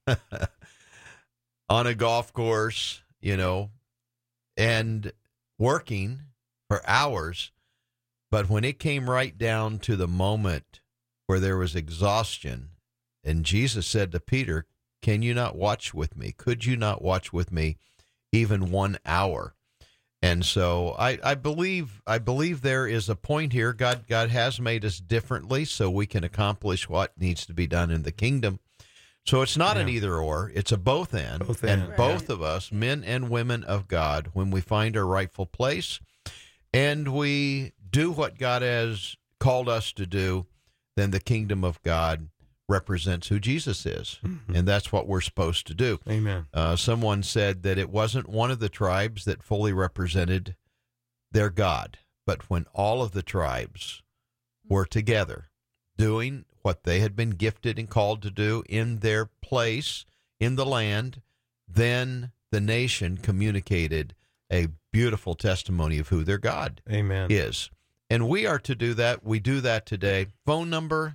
on a golf course, and working for hours. But when it came right down to the moment where there was exhaustion, and Jesus said to Peter, "Can you not watch with me? Could you not watch with me even 1 hour?" And so I believe there is a point here. God has made us differently so we can accomplish what needs to be done in the kingdom. So it's not an either or, it's a both and. And both of us, men and women of God, when we find our rightful place and we do what God has called us to do, then the kingdom of God represents who Jesus is. Mm-hmm. And that's what we're supposed to do. Amen. Someone said that it wasn't one of the tribes that fully represented their God, but when all of the tribes were together doing what they had been gifted and called to do in their place in the land, then the nation communicated a beautiful testimony of who their God is. And we are to do that. We do that today. Phone number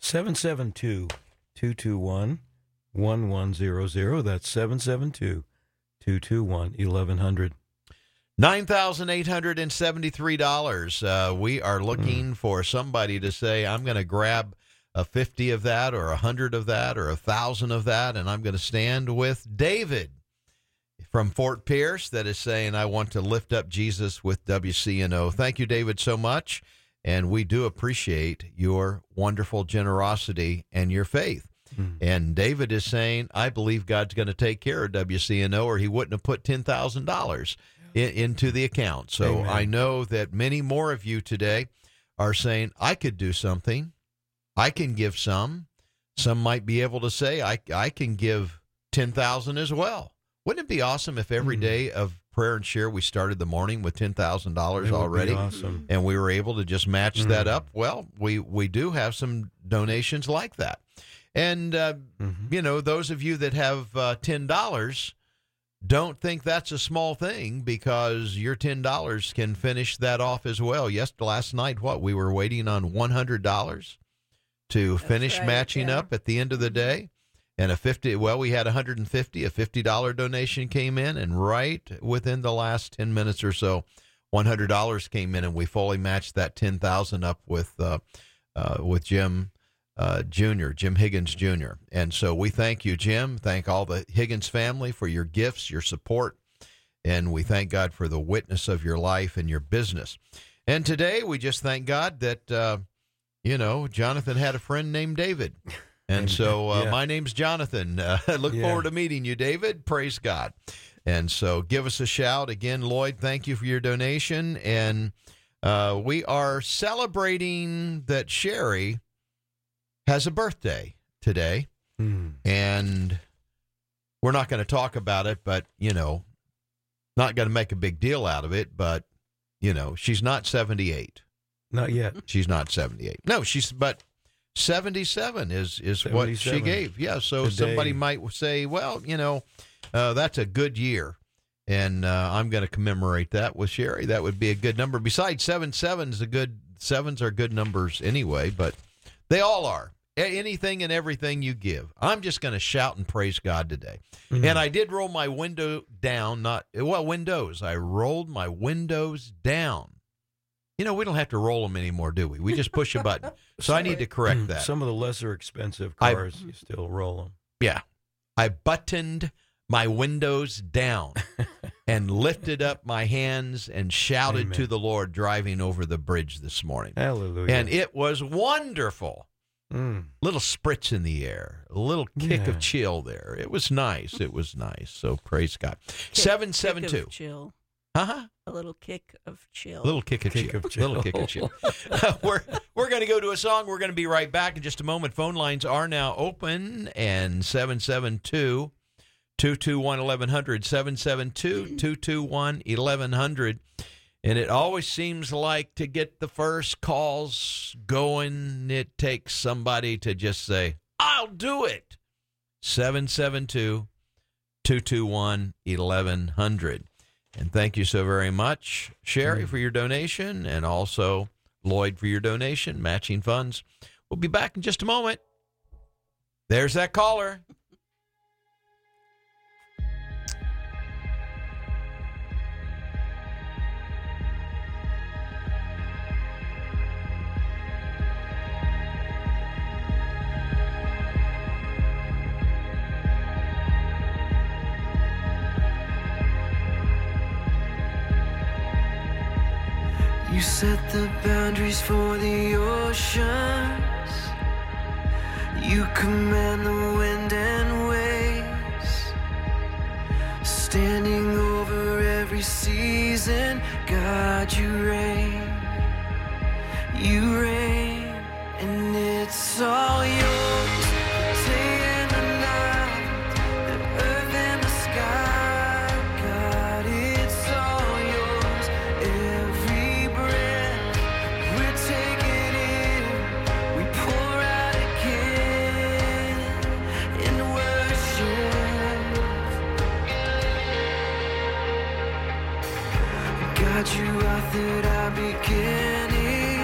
772-221-1100. That's 772-221-1100. $9,873. We are looking for somebody to say, I'm going to grab a 50 of that or 100 of that or 1,000 of that, and I'm going to stand with David from Fort Pierce that is saying, I want to lift up Jesus with WCNO. Thank you, David, so much. And we do appreciate your wonderful generosity and your faith. And David is saying, I believe God's going to take care of WCNO, or he wouldn't have put $10,000 into the account. So Amen. I know that many more of you today are saying, I could do something. I can give some. Some might be able to say, I can give $10,000 as well. Wouldn't it be awesome if every day of prayer and share we started the morning with $10,000 already? Awesome. And we were able to just match that up? Well, we do have some donations like that. And, those of you that have $10, don't think that's a small thing, because your $10 can finish that off as well. Last night, we were waiting on $100 to finish matching up at the end of the day. And we had 150, a $50 donation came in, and right within the last 10 minutes or so, $100 came in, and we fully matched that 10,000 up with Jim Jim Higgins Jr. And so we thank you, Jim. Thank all the Higgins family for your gifts, your support, and we thank God for the witness of your life and your business. And today we just thank God that, Jonathan had a friend named David. And so my name's Jonathan. I look forward to meeting you, David. Praise God. And so give us a shout. Again, Lloyd, thank you for your donation. And we are celebrating that Sherry has a birthday today. And we're not going to talk about it, but, not going to make a big deal out of it. But, she's not 78. Not yet. She's not 78. No, but 77 is 77. What she gave. Yeah, so today, somebody might say, well, that's a good year, and I'm going to commemorate that with Sherry. That would be a good number. Besides, sevens are good numbers anyway, but they all are. Anything and everything you give. I'm just going to shout and praise God today. And I did roll my window down, windows. I rolled my windows down. We don't have to roll them anymore, do we? We just push a button. So I need to correct that. Some of the lesser expensive cars, you still roll them. Yeah. I buttoned my windows down and lifted up my hands and shouted to the Lord driving over the bridge this morning. Hallelujah. And it was wonderful. Little spritz in the air, a little kick of chill there. It was nice. It was nice. So praise God. 772. Kick of chill. A little kick of chill. Little kick of chill. We're going to go to a song. We're going to be right back in just a moment. Phone lines are now open, and 772-221-1100, 772-221-1100. And it always seems like to get the first calls going, it takes somebody to just say, I'll do it. 772-221-1100. And thank you so very much, Sherry, for your donation, and also Lloyd for your donation, matching funds. We'll be back in just a moment. There's that caller. You set the boundaries for the oceans. You command the wind and waves. Standing over every season, God, you reign. You reign, and it's all yours. The day and the night, the earth and the sky. God, it's all yours. Every breath we're taking in, we pour out again in worship. God, you authored our beginning.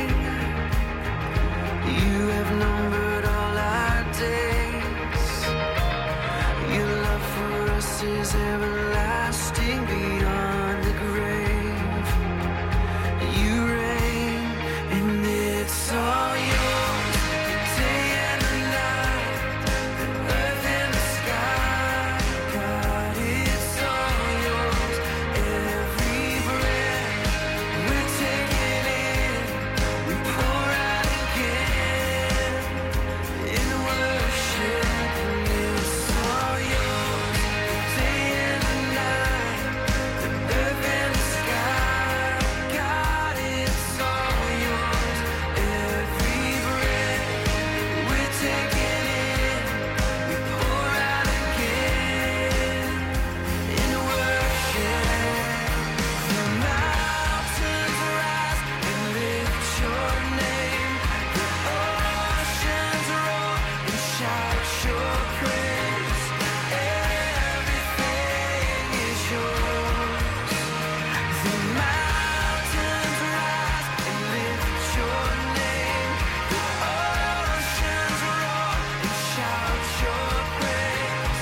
You have numbered all our days. Your love for us is everlasting beyond the grave. You reign, and it's all yours. The day and the night, the earth and the sky. God, it's all yours. Every breath we're taking in, we pour out again in worship. And it's all yours. The day and the night, the earth and the sky. God, it's all yours. Every breath we're taking in, we pour out again in worship. The mountains rise and lift your name. The oceans roar and shout your praise. Everything is yours. The mountains rise and lift your name. The oceans roar and shout your praise.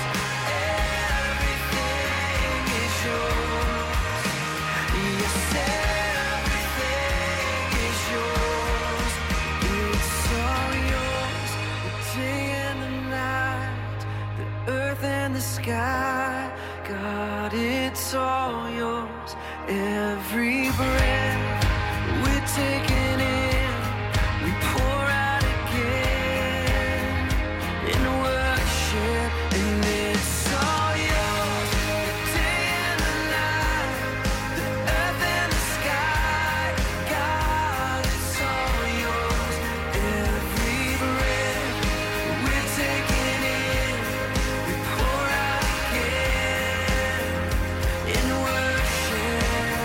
Everything is yours. Yes, everything is yours. It's all yours. The day and the night, the earth and the sky. God, it's all yours. Every breath we're taking in, we pour out again in worship. And it's all yours. The day and the night, the earth and the sky. God, it's all yours. Every breath we're taking in, we pour out again in worship.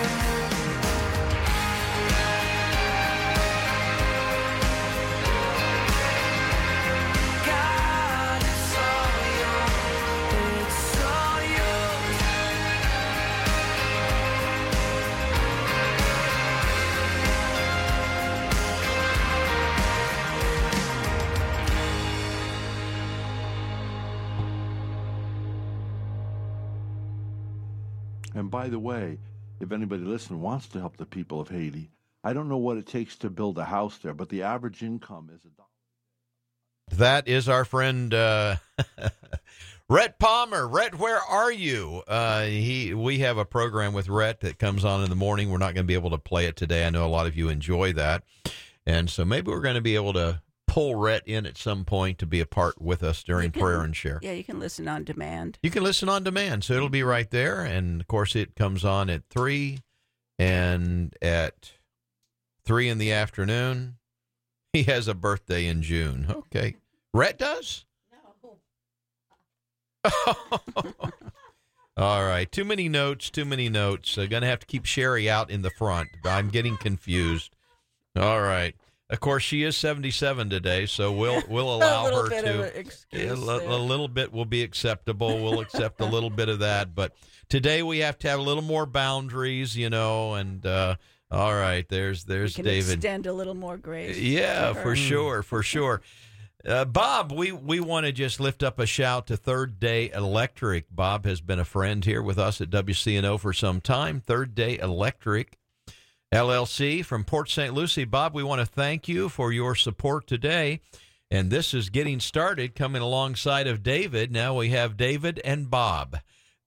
God, it's all yours. It's all yours. And by the way, if anybody listening wants to help the people of Haiti, I don't know what it takes to build a house there, but the average income is $1. That is our friend Rhett Palmer. Rhett, where are you? We have a program with Rhett that comes on in the morning. We're not going to be able to play it today. I know a lot of you enjoy that. And so maybe we're going to be able to pull Rhett in at some point to be a part with us during Prayer and Share. Yeah, you can listen on demand. You can listen on demand, so it'll be right there. And, of course, it comes on at 3 and at 3 in the afternoon. He has a birthday in June. Okay. Rhett does? No. All right. Too many notes. Going to have to keep Sherry out in the front. I'm getting confused. All right. Of course, she is 77 today, so we'll allow a little her bit to. Of an excuse A little bit will be acceptable. We'll accept a little bit of that, but today we have to have a little more boundaries, and all right, there's can David. Extend a little more grace. Yeah, for sure. Bob, we want to just lift up a shout to Third Day Electric. Bob has been a friend here with us at WCNO for some time. Third Day Electric LLC from Port St. Lucie. Bob, we want to thank you for your support today. And this is getting started, coming alongside of David. Now we have David and Bob.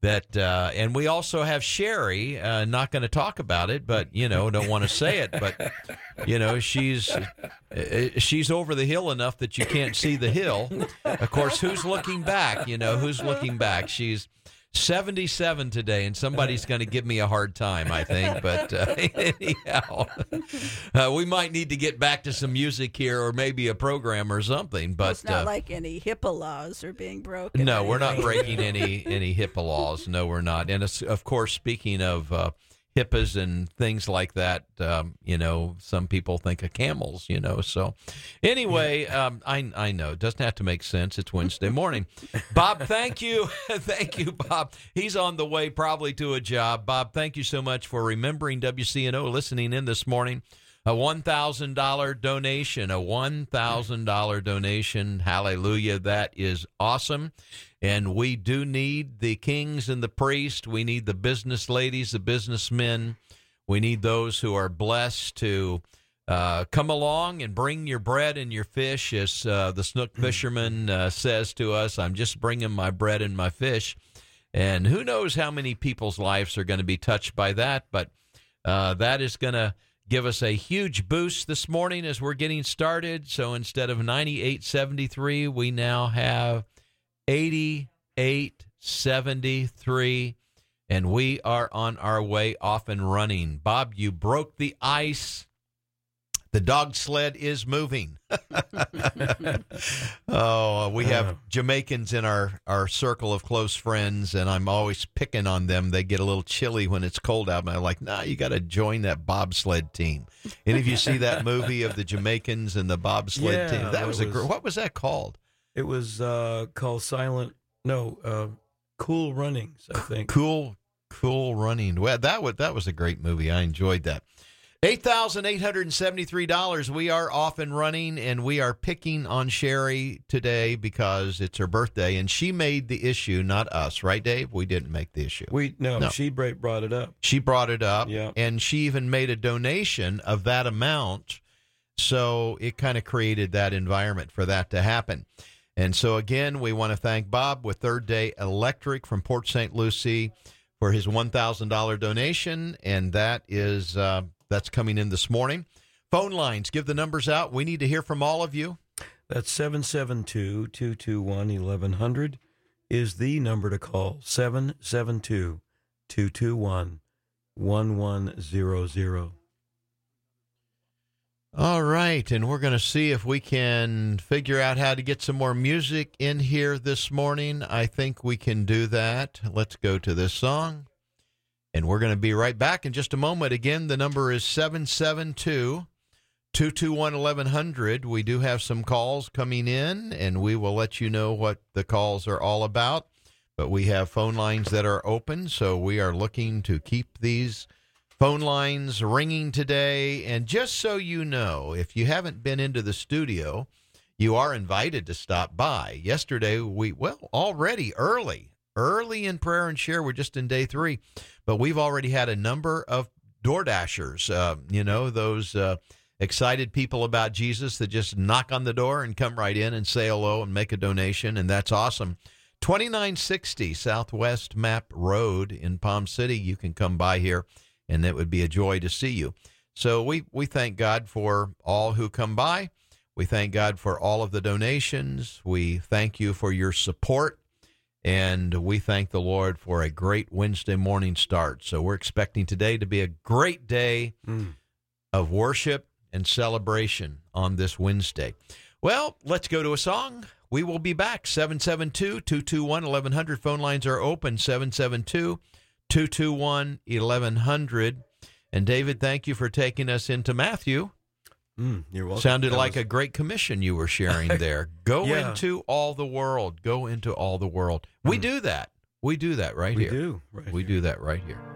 that, and we also have Sherry, not going to talk about it, but, don't want to say it, but, she's over the hill enough that you can't see the hill. Of course, who's looking back? Who's looking back? She's 77 today, and somebody's going to give me a hard time, I think. But anyhow, we might need to get back to some music here, or maybe a program or something. But it's not like any HIPAA laws are being broken. No, we're not breaking any HIPAA laws. No, we're not. And of course, speaking of HIPAAs and things like that, some people think of camels. So anyway, I know it doesn't have to make sense. It's Wednesday morning. Bob, thank you. Thank you, Bob. He's on the way probably to a job. Bob, thank you so much for remembering WCNO, listening in this morning. A $1,000 donation, a $1,000 donation. Hallelujah. That is awesome. And we do need the kings and the priests. We need the business ladies, the businessmen. We need those who are blessed to come along and bring your bread and your fish. As the snook fisherman says to us, I'm just bringing my bread and my fish. And who knows how many people's lives are going to be touched by that. But that is going to give us a huge boost this morning as we're getting started. So instead of 98.73, we now have 88.73, and we are on our way off and running. Bob, you broke the ice. The dog sled is moving. We have Jamaicans in our circle of close friends, and I'm always picking on them. They get a little chilly when it's cold out, and I'm like, you got to join that bobsled team. Any of you see that movie of the Jamaicans and the bobsled team? That was what was that called? It was called Cool Runnings, I think. Cool Running. Well, that was a great movie. I enjoyed that. $8,873. We are off and running, and we are picking on Sherry today because it's her birthday, and she made the issue, not us, right, Dave? We didn't make the issue. No. She brought it up. She brought it up, yeah. And she even made a donation of that amount, so it kind of created that environment for that to happen. And so, again, we want to thank Bob with Third Day Electric from Port St. Lucie for his $1,000 donation, and that is that's coming in this morning. Phone lines, give the numbers out. We need to hear from all of you. That's 772-221-1100 is the number to call, 772-221-1100. All right, and we're going to see if we can figure out how to get some more music in here this morning. I think we can do that. Let's go to this song, and we're going to be right back in just a moment. Again, the number is 772-221-1100. We do have some calls coming in, and we will let you know what the calls are all about. But we have phone lines that are open, so we are looking to keep these phone lines ringing today. And just so you know, if you haven't been into the studio, you are invited to stop by. Yesterday, already early in Prayer and Share, we're just in day 3, but we've already had a number of Door Dashers, those excited people about Jesus that just knock on the door and come right in and say hello and make a donation, and that's awesome. 2960 Southwest Map Road in Palm City. You can come by here, and it would be a joy to see you. So we thank God for all who come by. We thank God for all of the donations. We thank you for your support, and we thank the Lord for a great Wednesday morning start. So we're expecting today to be a great day of worship and celebration on this Wednesday. Well, let's go to a song. We will be back. 772-221-1100. Phone lines are open, 772-221-1100. And David, thank you for taking us into Matthew. You're welcome. Sounded like a great commission you were sharing there. Go into all the world. Go into all the world. We do that. We do that right here. We do that right here.